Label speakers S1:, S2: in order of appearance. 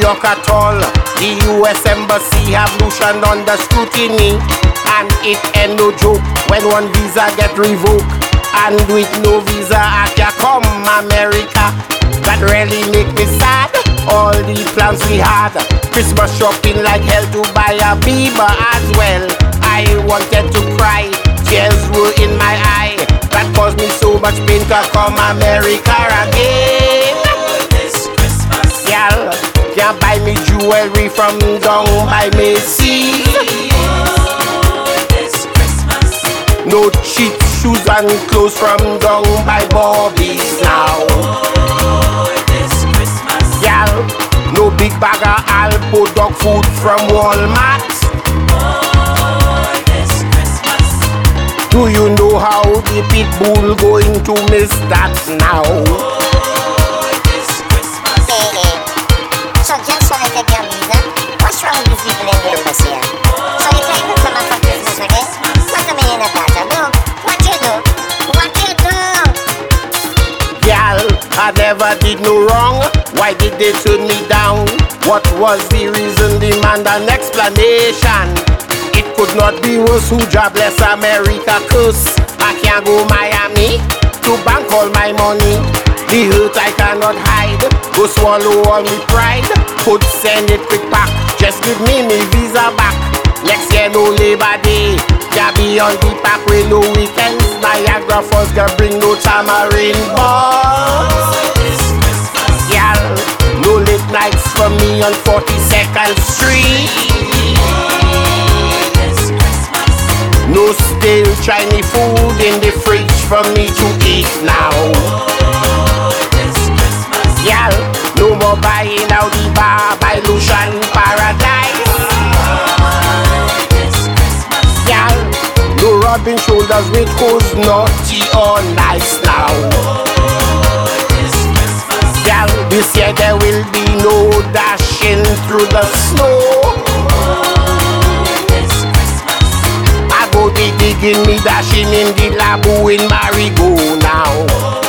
S1: York at all. The US Embassy have loosened under scrutiny, and it ain't no joke when one visa get revoked. And with no visa I can come America. That really make me sad. All the plans we had, Christmas shopping like hell to buy a Bieber as well. I wanted to cry, tears were in my eye. That caused me so much pain to come America again.
S2: This Christmas,
S1: Y'all can't buy me jewelry from down by Macy's.
S2: This Christmas,
S1: No cheap shoes and clothes from down by Bobby's now.
S2: This Christmas,
S1: Y'all, no big bag of Alpo dog food from Walmart.
S2: This Christmas,
S1: Do you know how the pit bull going to miss that now?
S2: this Christmas,
S3: So just wanna take your visa. What's wrong with these people in the embassy? So if I even come up for Christmas again, what's the meaning of that? Bro, what you do? What you do?
S1: Y'all, I never did no wrong. Why did they turn me down? What was the reason? Demand an explanation. It could not be worse. Who job bless America curse? I can't go Miami to bank all my money. The hurt I cannot hide. Go swallow all me pride. Could send it quick back. Just give me visa back. Next year no Labor Day. Can't be on the pack with no weekends. Niagara Falls can bring no tamarind balls. Y'all, no late nights for me on 42nd Street. No stale Chinese food in the fridge for me to eat now. Y'all, no more buying out the bar by Lucian Paradise. Y'all, no rubbing shoulders with who's naughty or nice now. Y'all, this year there will be no dashing through the snow. I go be digging me dashing in the labo in Marigo now.